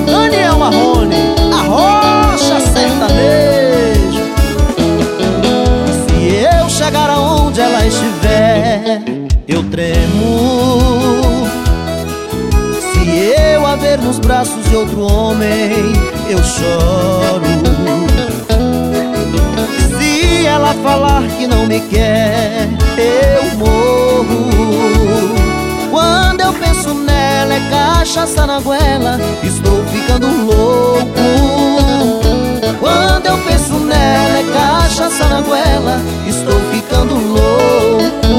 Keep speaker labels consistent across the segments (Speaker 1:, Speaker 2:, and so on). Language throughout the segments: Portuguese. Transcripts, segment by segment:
Speaker 1: Daniel Marrone, a rocha sertaneja. Se eu chegar aonde ela estiver, eu tremo. Se eu a ver nos braços de outro homem, eu choro. Se ela falar que não me quer, eu morro. Quando eu penso nela, é cachaça na goela, estou ficando louco. Quando eu penso nela, é cachaça na goela, estou ficando louco.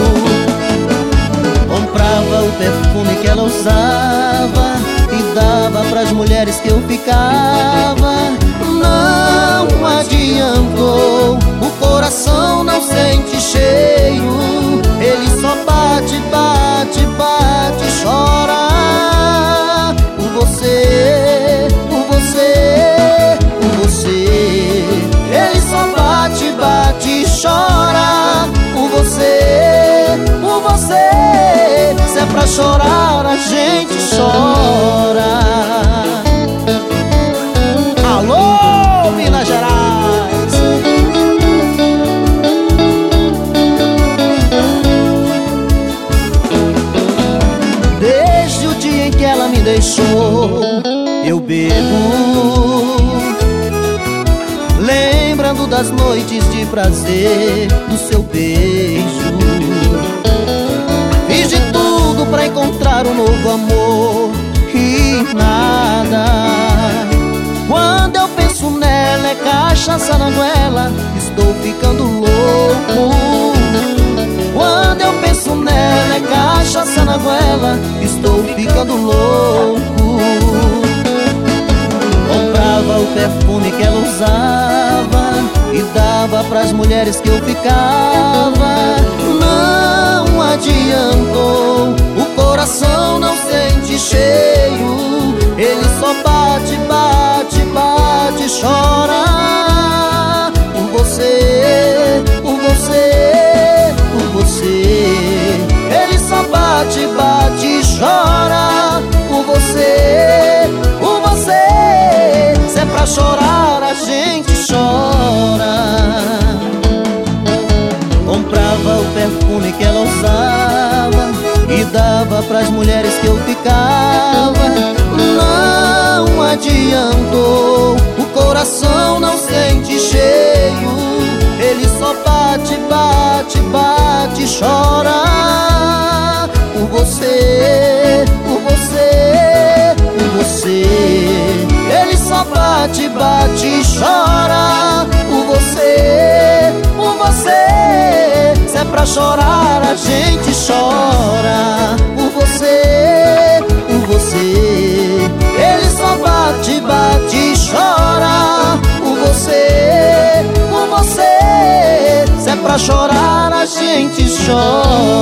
Speaker 1: Comprava o perfume que ela usava e dava pras mulheres que eu ficava. Não adiantou, o coração não sente cheiro. Ele só bate, bate, bate, chora por você, por você, por você. Ele só bate, bate, chora por você, por você. Se é pra chorar, a gente chora. Alô, Minas Gerais! Desde o dia em que ela me deixou, eu bebo, lembrando das noites de prazer, do seu beijo. Fiz de tudo pra encontrar um novo amor e nada. Quando eu penso nela, é cachaça na goela, estou ficando louco. Quando eu penso nela, é cachaça na goela, estou ficando louco. Comprava o perfume que ela usava e dava pras mulheres que eu ficava. Não adiantou, o coração não sente cheio. Ele só bate, bate, bate, chora por você, por você, por você. Ele só bate, bate, chora por você, por você. Se é pra chorar, a gente chora. Comprava o perfume que ela usava e dava pras mulheres que eu ficava. Não adiantou, o coração não sente cheio. Ele só bate, bate, bate, chora por você, por você, por você. Ele só bate, bate, chora por você, por você. Se é pra chorar, a gente chora por você, por você. Ele só bate, bate, chora por você, por você. Se é pra chorar, a gente chora.